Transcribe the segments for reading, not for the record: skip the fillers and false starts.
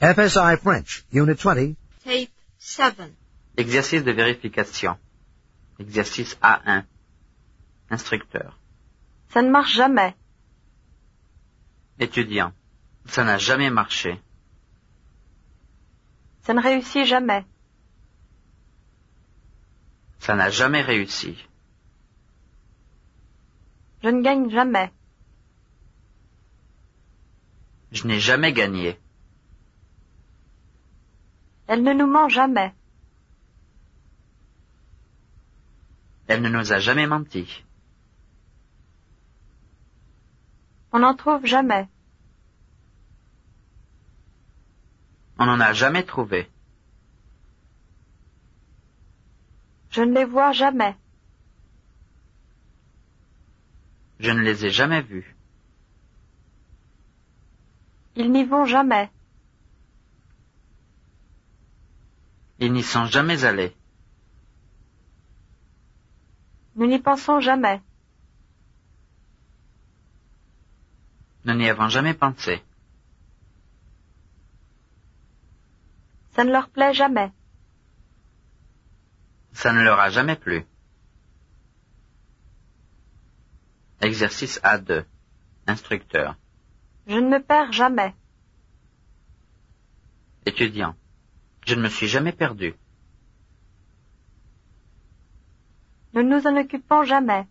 FSI French, Unit 20. Tape 7. Exercice de vérification. Exercice A1. Instructeur. Ça ne marche jamais. Étudiant. Ça n'a jamais marché. Ça ne réussit jamais. Ça n'a jamais réussi. Je ne gagne jamais. Je n'ai jamais gagné. Elle ne nous ment jamais. Elle ne nous a jamais menti. On n'en trouve jamais. On n'en a jamais trouvé. Je ne les vois jamais. Je ne les ai jamais vus. Ils n'y vont jamais. Ils n'y sont jamais allés. Nous n'y pensons jamais. Nous n'y avons jamais pensé. Ça ne leur plaît jamais. Ça ne leur a jamais plu. Exercice A2. Instructeur. Je ne me perds jamais. Étudiant. Je ne me suis jamais perdu. Nous ne nous en occupons jamais.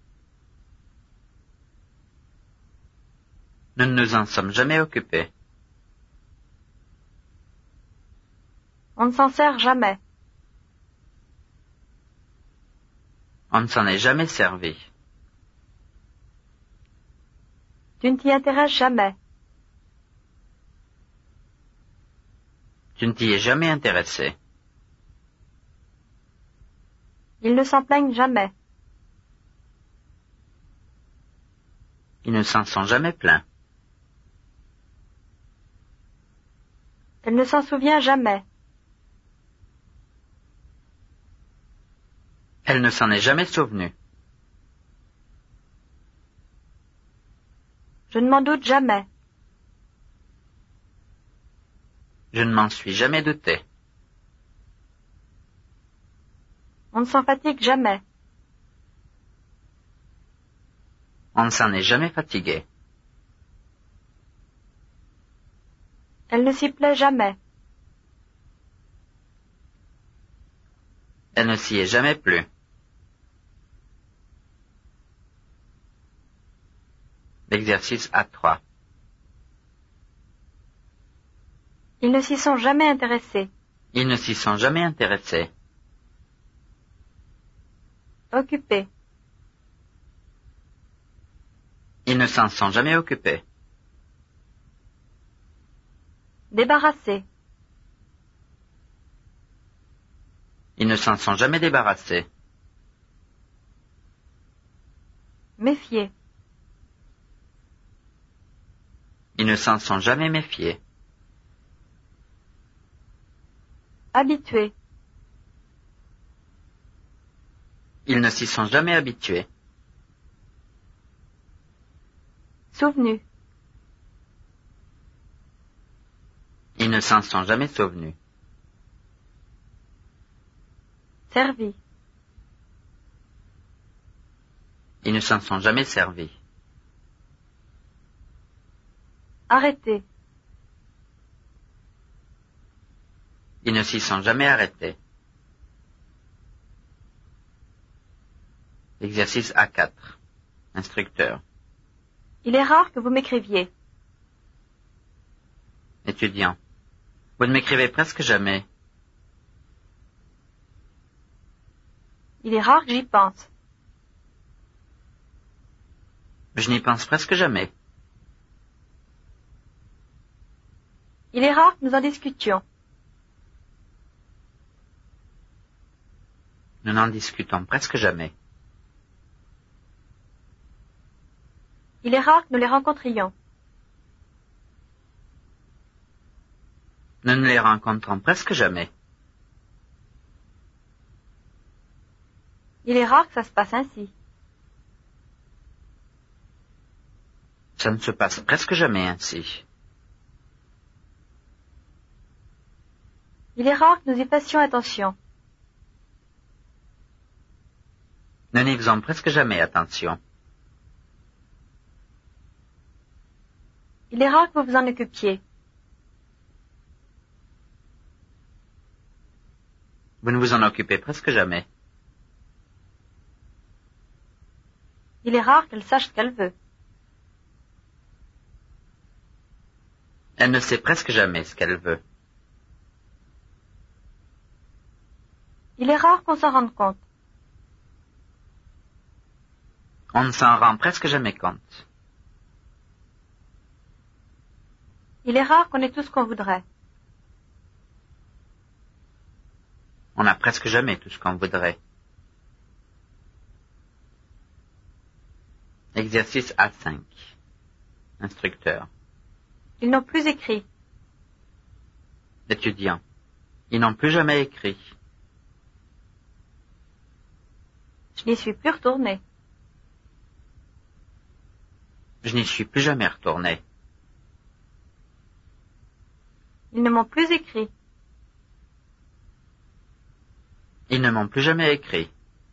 Nous ne nous en sommes jamais occupés. On ne s'en sert jamais. On ne s'en est jamais servi. Tu ne t'y intéresses jamais. Tu ne t'y es jamais intéressé. Ils ne s'en plaignent jamais. Ils ne s'en sont jamais plaints. Elle ne s'en souvient jamais. Elle ne s'en est jamais souvenue. Je ne m'en doute jamais. Je ne m'en suis jamais douté. On ne s'en fatigue jamais. On ne s'en est jamais fatigué. Elle ne s'y plaît jamais. Elle ne s'y est jamais plu. L'exercice A3. Ils ne s'y sont jamais intéressés. Ils ne s'y sont jamais intéressés. Occupés. Ils ne s'en sont jamais occupés. Débarrassés. Ils ne s'en sont jamais débarrassés. Méfiés. Ils ne s'en sont jamais méfiés. Habitués. Ils ne s'y sont jamais habitués. Souvenus. Ils ne s'en sont jamais souvenus. Servis. Ils ne s'en sont jamais servis. Arrêtés. Ils ne s'y sont jamais arrêtés. Exercice A4. Instructeur. Il est rare que vous m'écriviez. Étudiant. Vous ne m'écrivez presque jamais. Il est rare que j'y pense. Je n'y pense presque jamais. Il est rare que nous en discutions. Nous n'en discutons presque jamais. Il est rare que nous les rencontrions. Nous ne les rencontrons presque jamais. Il est rare que ça se passe ainsi. Ça ne se passe presque jamais ainsi. Il est rare que nous y fassions attention. Nous n'y faisons presque jamais attention. Il est rare que vous vous en occupiez. Vous ne vous en occupez presque jamais. Il est rare qu'elle sache ce qu'elle veut. Elle ne sait presque jamais ce qu'elle veut. Il est rare qu'on s'en rende compte. On ne s'en rend presque jamais compte. Il est rare qu'on ait tout ce qu'on voudrait. On n'a presque jamais tout ce qu'on voudrait. Exercice A5. Instructeur. Ils n'ont plus écrit. Étudiant. Ils n'ont plus jamais écrit. Je n'y suis plus retournée. Je n'y suis plus jamais retourné. Ils ne m'ont plus écrit. Ils ne m'ont plus jamais écrit.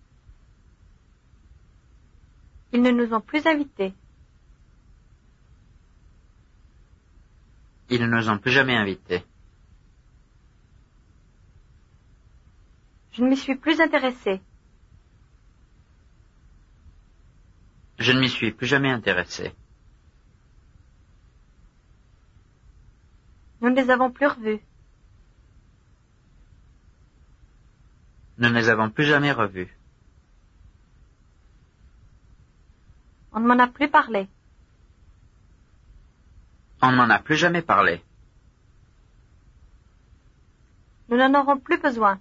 Ils ne nous ont plus invités. Ils ne nous ont plus jamais invités. Je ne m'y suis plus intéressée. Je ne m'y suis plus jamais intéressé. Nous ne les avons plus revus. Nous ne les avons plus jamais revus. On ne m'en a plus parlé. On ne m'en a plus jamais parlé. Nous n'en aurons plus besoin.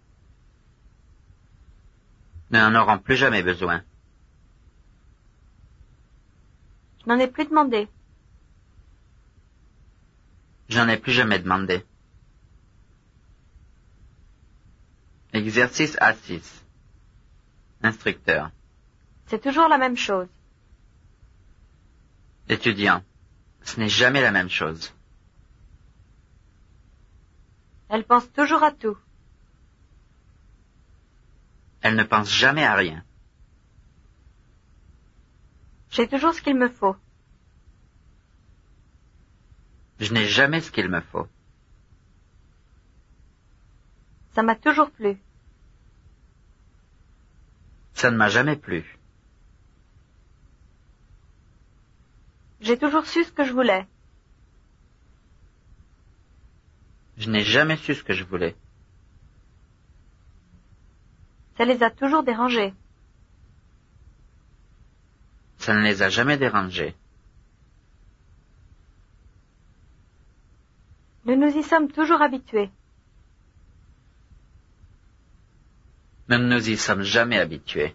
Nous n'en aurons plus jamais besoin. Je n'en ai plus demandé. Je n'en ai plus jamais demandé. Exercice A6. Instructeur. C'est toujours la même chose. Étudiant. Ce n'est jamais la même chose. Elle pense toujours à tout. Elle ne pense jamais à rien. J'ai toujours ce qu'il me faut. Je n'ai jamais ce qu'il me faut. Ça m'a toujours plu. Ça ne m'a jamais plu. J'ai toujours su ce que je voulais. Je n'ai jamais su ce que je voulais. Ça les a toujours dérangés. Ça ne les a jamais dérangés. Nous nous y sommes toujours habitués. Nous ne nous y sommes jamais habitués.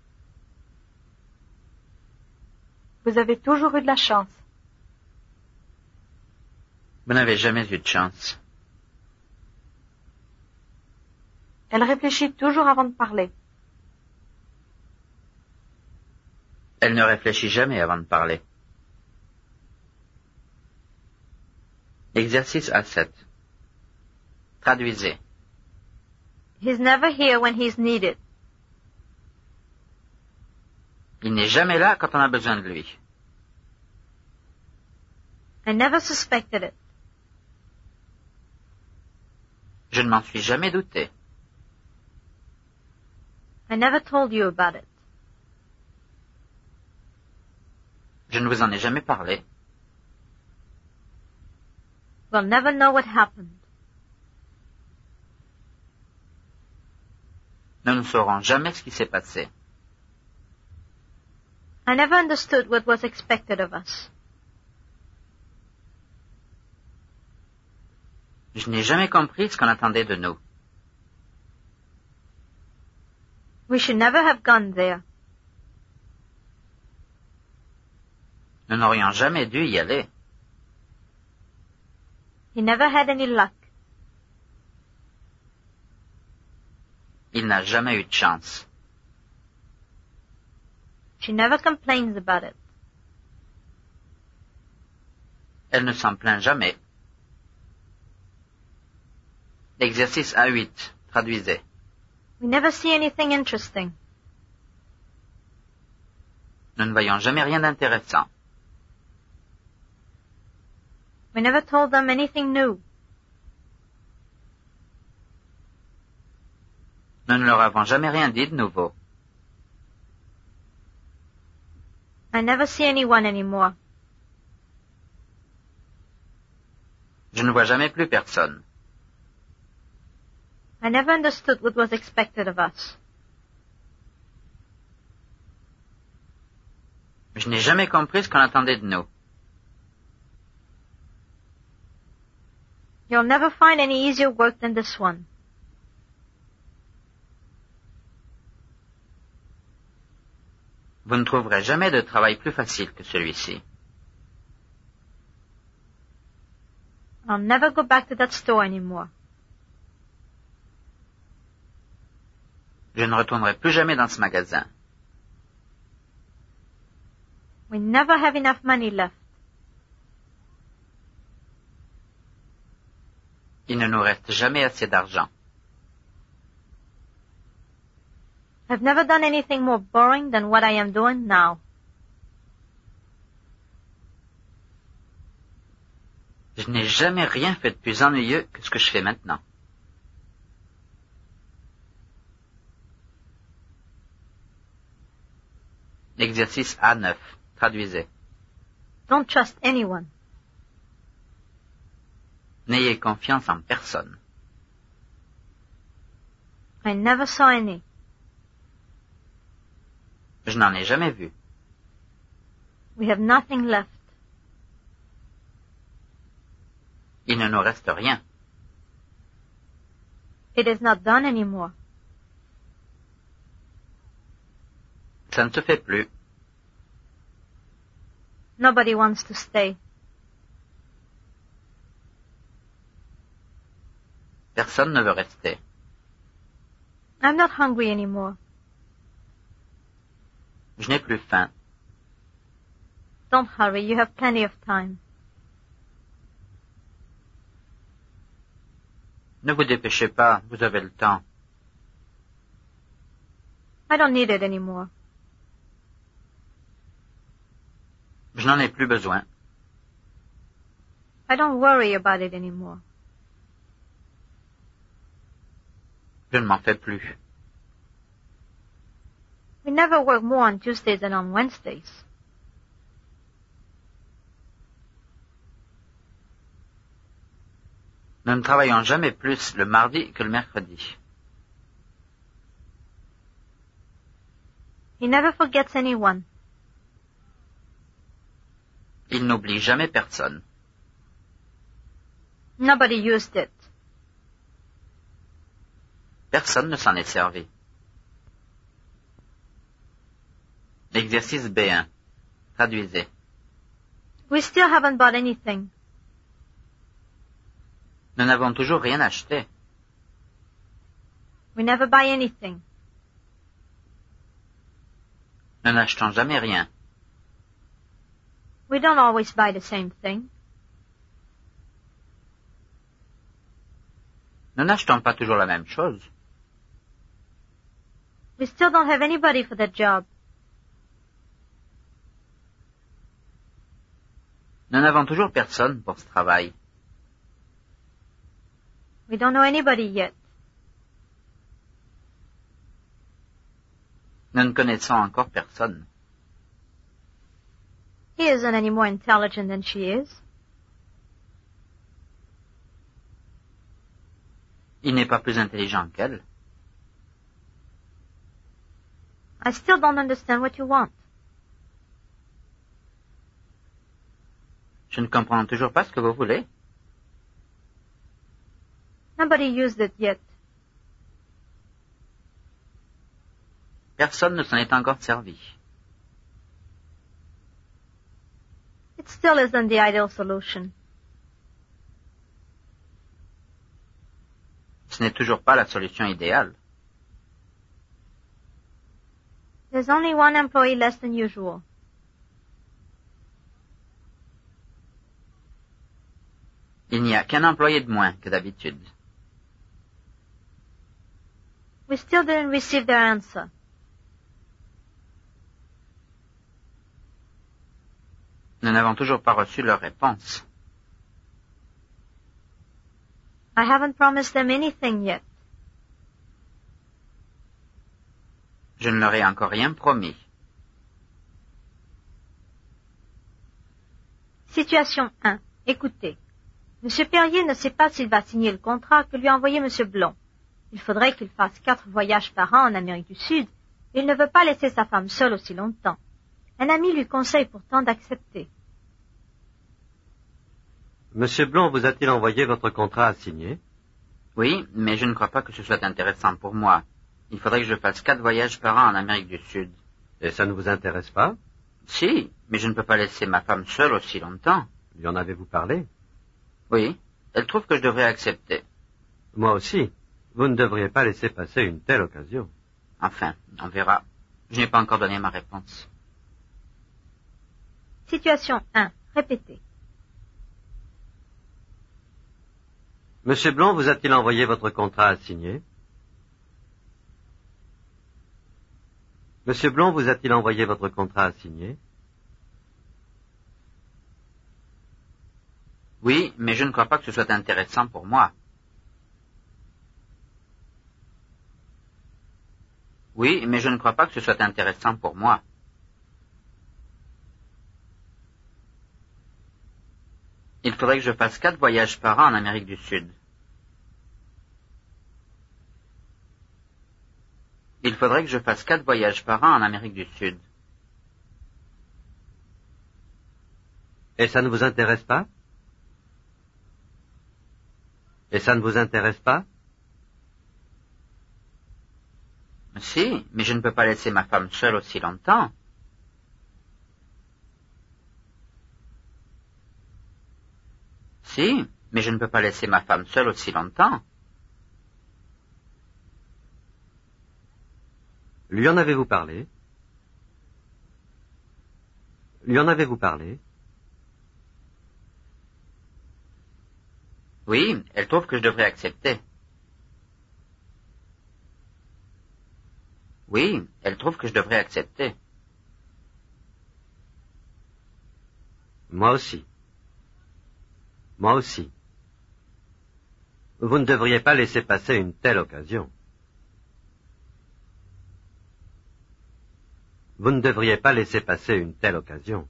Vous avez toujours eu de la chance. Vous n'avez jamais eu de chance. Elle réfléchit toujours avant de parler. Elle ne réfléchit jamais avant de parler. Exercice A7. Traduisez. He's never here when he's needed. Il n'est jamais là quand on a besoin de lui. I never suspected it. Je ne m'en suis jamais douté. I never told you about it. Je ne vous en ai jamais parlé. We'll never know what happened. Nous ne saurons jamais ce qui s'est passé. I never understood what was expected of us. Je n'ai jamais compris ce qu'on attendait de nous. We should never have gone there. Nous n'aurions jamais dû y aller. He never had any luck. Il n'a jamais eu de chance. She never complains about it. Elle ne s'en plaint jamais. Exercice A8. Traduisez. We never see anything interesting. Nous ne voyons jamais rien d'intéressant. We never told them anything new. Nous ne leur avons jamais rien dit de nouveau. I never see anyone anymore. Je ne vois jamais plus personne. I never understood what was expected of us. Je n'ai jamais compris ce qu'on attendait de nous. You'll never find any easier work than this one. Vous ne trouverez jamais de travail plus facile que celui-ci. I'll never go back to that store anymore. Je ne retournerai plus jamais dans ce magasin. We never have enough money left. Il ne nous reste jamais assez d'argent. I've never done anything more boring than what I am doing now. Je n'ai jamais rien fait de plus ennuyeux que ce que je fais maintenant. Exercice A9. Traduisez. Don't trust anyone. N'ayez confiance en personne. I never saw any. Je n'en ai jamais vu. We have nothing left. Il ne nous reste rien. It is not done anymore. Ça ne se fait plus. Nobody wants to stay. Personne ne veut rester. I'm not hungry anymore. Je n'ai plus faim. Don't hurry, you have plenty of time. Ne vous dépêchez pas, vous avez le temps. I don't need it anymore. Je n'en ai plus besoin. I don't worry about it anymore. Je ne m'en fais plus. We never work more on Tuesdays than on Wednesdays. Nous ne travaillons jamais plus le mardi que le mercredi. He never forgets anyone. Il n'oublie jamais personne. Nobody used it. Personne ne s'en est servi. Exercice B1. Traduisez. We still haven't bought anything. Nous n'avons toujours rien acheté. We never buy anything. Nous n'achetons jamais rien. We don't always buy the same thing. Nous n'achetons pas toujours la même chose. We still don't have anybody for that job. Nous n'avons toujours personne pour ce travail. We don't know anybody yet. Nous ne connaissons encore personne. He isn't any more intelligent than she is. Il n'est pas plus intelligent qu'elle. I still don't understand what you want. Je ne comprends toujours pas ce que vous voulez. Nobody used it yet. Personne ne s'en est encore servi. It still isn't the ideal solution. Ce n'est toujours pas la solution idéale. There's only one employee less than usual. Il n'y a qu'un employé de moins que d'habitude. We still didn't receive their answer. Nous n'avons toujours pas reçu leur réponse. I haven't promised them anything yet. Je ne leur ai encore rien promis. Situation 1. Écoutez. Monsieur Perrier ne sait pas s'il va signer le contrat que lui a envoyé Monsieur Blond. Il faudrait qu'il fasse 4 voyages par an en Amérique du Sud, et il ne veut pas laisser sa femme seule aussi longtemps. Un ami lui conseille pourtant d'accepter. Monsieur Blond vous a-t-il envoyé votre contrat à signer? Oui, mais je ne crois pas que ce soit intéressant pour moi. Il faudrait que je fasse 4 voyages par an en Amérique du Sud. Et ça ne vous intéresse pas? Si, mais je ne peux pas laisser ma femme seule aussi longtemps. Lui en avez-vous parlé? Oui, elle trouve que je devrais accepter. Moi aussi. Vous ne devriez pas laisser passer une telle occasion. Enfin, on verra. Je n'ai pas encore donné ma réponse. Situation 1. Répétez. Monsieur Blond vous a-t-il envoyé votre contrat à signer? Monsieur Blond vous a-t-il envoyé votre contrat à signer? Oui, mais je ne crois pas que ce soit intéressant pour moi. Oui, mais je ne crois pas que ce soit intéressant pour moi. Il faudrait que je fasse 4 voyages par an en Amérique du Sud. Il faudrait que je fasse 4 voyages par an en Amérique du Sud. Et ça ne vous intéresse pas? Et ça ne vous intéresse pas? Si, mais je ne peux pas laisser ma femme seule aussi longtemps. Si, mais je ne peux pas laisser ma femme seule aussi longtemps. Lui en avez-vous parlé? Lui en avez-vous parlé? Oui, elle trouve que je devrais accepter. Oui, elle trouve que je devrais accepter. Moi aussi. Moi aussi. Vous ne devriez pas laisser passer une telle occasion. Vous ne devriez pas laisser passer une telle occasion.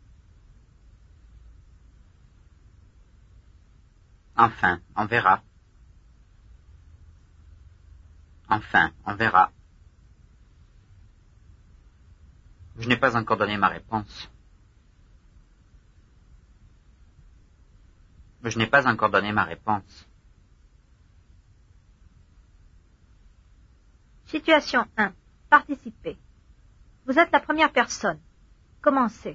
Enfin, on verra. Enfin, on verra. Je n'ai pas encore donné ma réponse. Je n'ai pas encore donné ma réponse. Situation 1. Participez. Vous êtes la première personne. Commencez.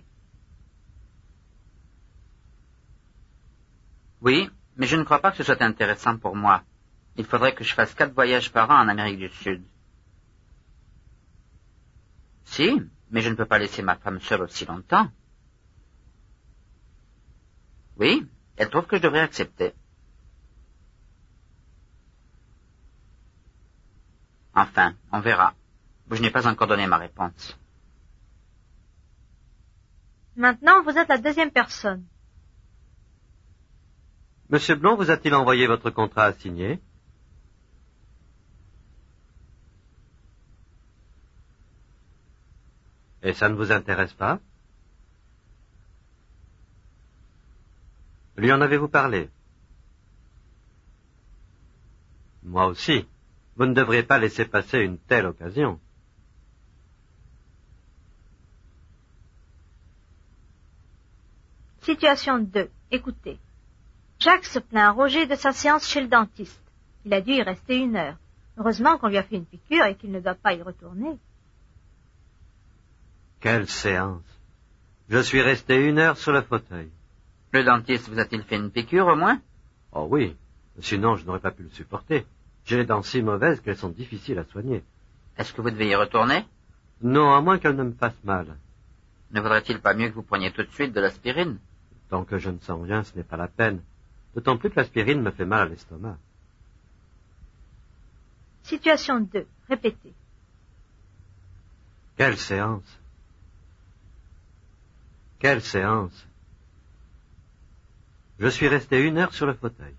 Oui, mais je ne crois pas que ce soit intéressant pour moi. Il faudrait que je fasse 4 voyages par an en Amérique du Sud. Si, mais je ne peux pas laisser ma femme seule aussi longtemps. Oui, elle trouve que je devrais accepter. Enfin, on verra. Je n'ai pas encore donné ma réponse. Maintenant, vous êtes la deuxième personne. Monsieur Blond vous a-t-il envoyé votre contrat à signer? Et ça ne vous intéresse pas? Lui en avez-vous parlé? Moi aussi. Vous ne devriez pas laisser passer une telle occasion. Situation 2. Écoutez. Jacques se plaint à Roger de sa séance chez le dentiste. Il a dû y rester 1 heure. Heureusement qu'on lui a fait une piqûre et qu'il ne doit pas y retourner. Quelle séance! Je suis resté 1 heure sur le fauteuil. Le dentiste vous a-t-il fait une piqûre au moins? Oh oui, sinon je n'aurais pas pu le supporter. J'ai les dents si mauvaises qu'elles sont difficiles à soigner. Est-ce que vous devez y retourner? Non, à moins qu'elles ne me fassent mal. Ne vaudrait-il pas mieux que vous preniez tout de suite de l'aspirine? Tant que je ne sens rien, ce n'est pas la peine. D'autant plus que l'aspirine me fait mal à l'estomac. Situation 2. Répétez. Quelle séance! Quelle séance! Je suis resté 1 heure sur le fauteuil.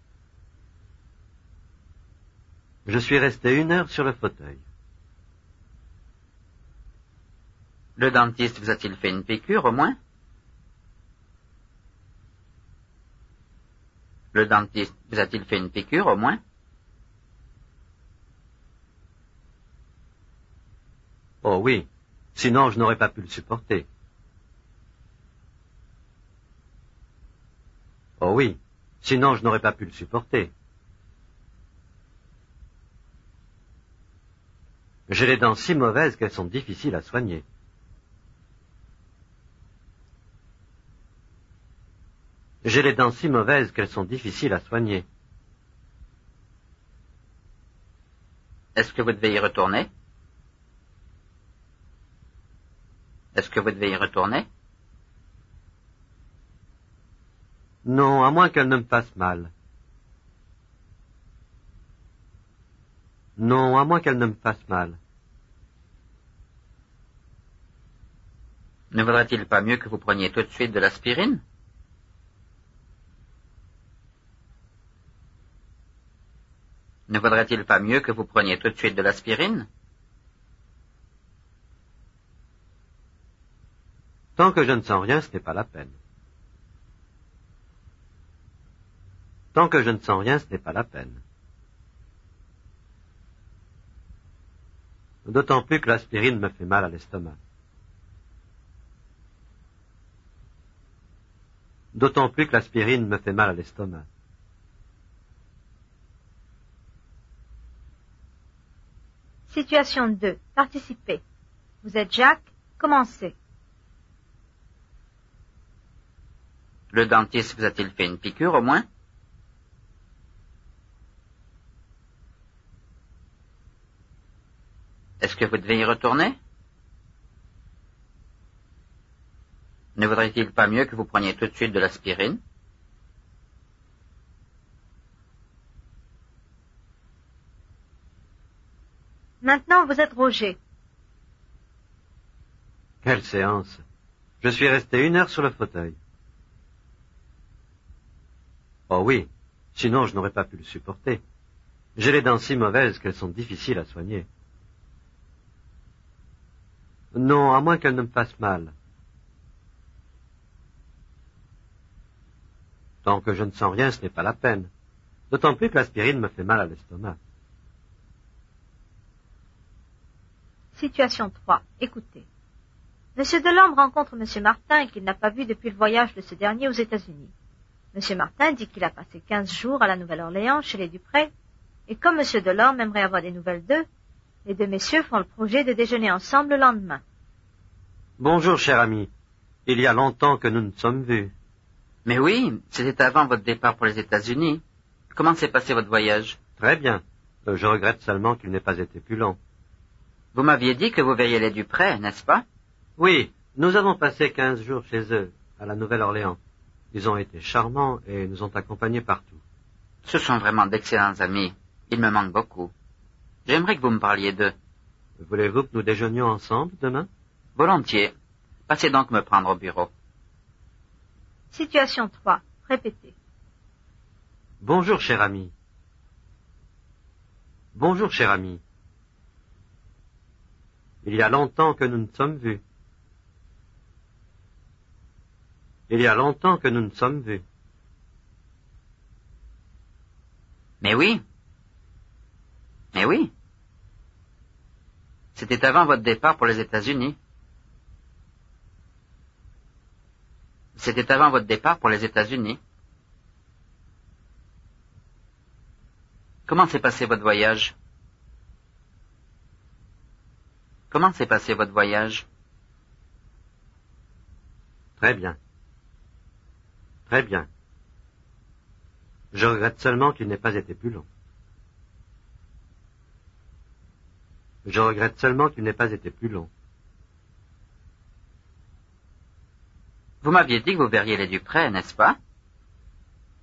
Je suis resté 1 heure sur le fauteuil. Le dentiste vous a-t-il fait une piqûre au moins? Le dentiste vous a-t-il fait une piqûre au moins? Oh oui, sinon je n'aurais pas pu le supporter. Oh oui, sinon je n'aurais pas pu le supporter. J'ai les dents si mauvaises qu'elles sont difficiles à soigner. J'ai les dents si mauvaises qu'elles sont difficiles à soigner. Est-ce que vous devez y retourner? Est-ce que vous devez y retourner? Non, à moins qu'elle ne me fasse mal. Non, à moins qu'elle ne me fasse mal. Ne vaudrait-il pas mieux que vous preniez tout de suite de l'aspirine? Ne vaudrait-il pas mieux que vous preniez tout de suite de l'aspirine? Tant que je ne sens rien, ce n'est pas la peine. Tant que je ne sens rien, ce n'est pas la peine. D'autant plus que l'aspirine me fait mal à l'estomac. D'autant plus que l'aspirine me fait mal à l'estomac. Situation 2. Participez. Vous êtes Jacques. Commencez. Le dentiste vous a-t-il fait une piqûre au moins? Est-ce que vous devez y retourner? Ne vaudrait-il pas mieux que vous preniez tout de suite de l'aspirine? Maintenant, vous êtes Roger. Quelle séance! Je suis resté 1 heure sur le fauteuil. Oh oui, sinon je n'aurais pas pu le supporter. J'ai les dents si mauvaises qu'elles sont difficiles à soigner. Non, à moins qu'elles ne me fassent mal. Tant que je ne sens rien, ce n'est pas la peine. D'autant plus que l'aspirine me fait mal à l'estomac. Situation 3. Écoutez. Monsieur Delorme rencontre Monsieur Martin qu'il n'a pas vu depuis le voyage de ce dernier aux États-Unis. Monsieur Martin dit qu'il a passé 15 jours à la Nouvelle-Orléans chez les Dupré, et comme Monsieur Delorme aimerait avoir des nouvelles d'eux, les deux messieurs font le projet de déjeuner ensemble le lendemain. Bonjour, cher ami. Il y a longtemps que nous nous sommes vus. Mais oui, c'était avant votre départ pour les États-Unis. Comment s'est passé votre voyage? Très bien. Je regrette seulement qu'il n'ait pas été plus long. Vous m'aviez dit que vous verriez les Dupré, n'est-ce pas? Oui, nous avons passé 15 jours chez eux, à la Nouvelle-Orléans. Ils ont été charmants et nous ont accompagnés partout. Ce sont vraiment d'excellents amis. Ils me manquent beaucoup. J'aimerais que vous me parliez d'eux. Voulez-vous que nous déjeunions ensemble demain? Volontiers. Passez donc me prendre au bureau. Situation 3. Répétez. Bonjour, cher ami. Bonjour, cher ami. Il y a longtemps que nous nous sommes vus. Il y a longtemps que nous nous sommes vus. Mais oui. Mais oui. C'était avant votre départ pour les États-Unis. C'était avant votre départ pour les États-Unis. Comment s'est passé votre voyage? Comment s'est passé votre voyage? Très bien. Très bien. Je regrette seulement qu'il n'ait pas été plus long. Je regrette seulement qu'il n'ait pas été plus long. Vous m'aviez dit que vous verriez les Dupré, n'est-ce pas?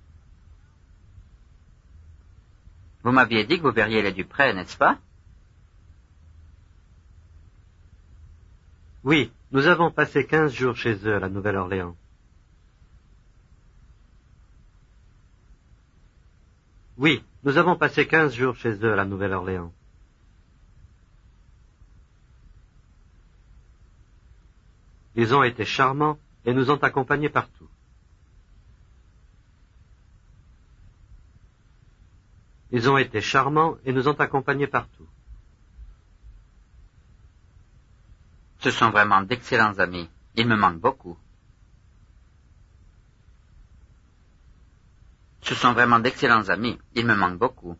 Vous m'aviez dit que vous verriez les Dupré, n'est-ce pas? Oui, nous avons passé 15 jours chez eux à la Nouvelle-Orléans. Oui, nous avons passé 15 jours chez eux à la Nouvelle-Orléans. Ils ont été charmants et nous ont accompagnés partout. Ils ont été charmants et nous ont accompagnés partout. Ce sont vraiment d'excellents amis. Ils me manquent beaucoup. Ce sont vraiment d'excellents amis. Ils me manquent beaucoup.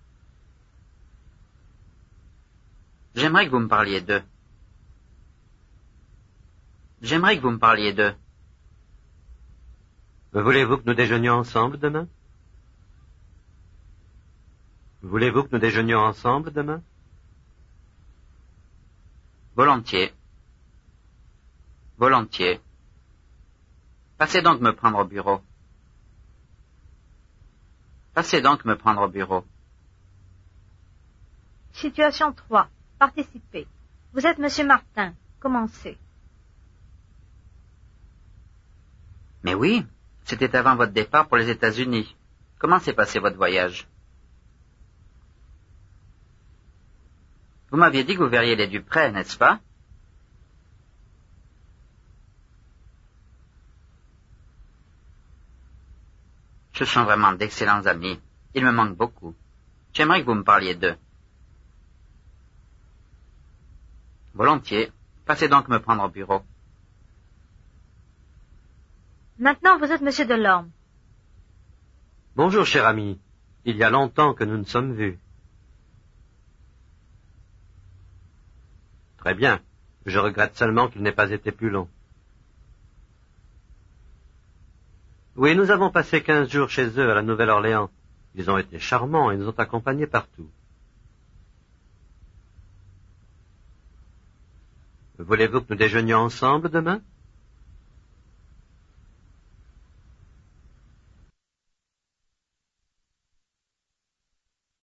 J'aimerais que vous me parliez d'eux. J'aimerais que vous me parliez d'eux. Voulez-vous que nous déjeunions ensemble demain? Voulez-vous que nous déjeunions ensemble demain? Volontiers. Volontiers. Passez donc me prendre au bureau. Passez donc me prendre au bureau. Situation 3. Participez. Vous êtes Monsieur Martin. Commencez. Mais oui, c'était avant votre départ pour les États-Unis. Comment s'est passé votre voyage? Vous m'aviez dit que vous verriez les Dupré, n'est-ce pas? Ce sont vraiment d'excellents amis. Ils me manquent beaucoup. J'aimerais que vous me parliez d'eux. Volontiers. Passez donc me prendre au bureau. Maintenant, vous êtes Monsieur Delorme. Bonjour, cher ami. Il y a longtemps que nous nous sommes vus. Très bien. Je regrette seulement qu'il n'ait pas été plus long. Oui, nous avons passé 15 jours chez eux à la Nouvelle-Orléans. Ils ont été charmants et nous ont accompagnés partout. Voulez-vous que nous déjeunions ensemble demain?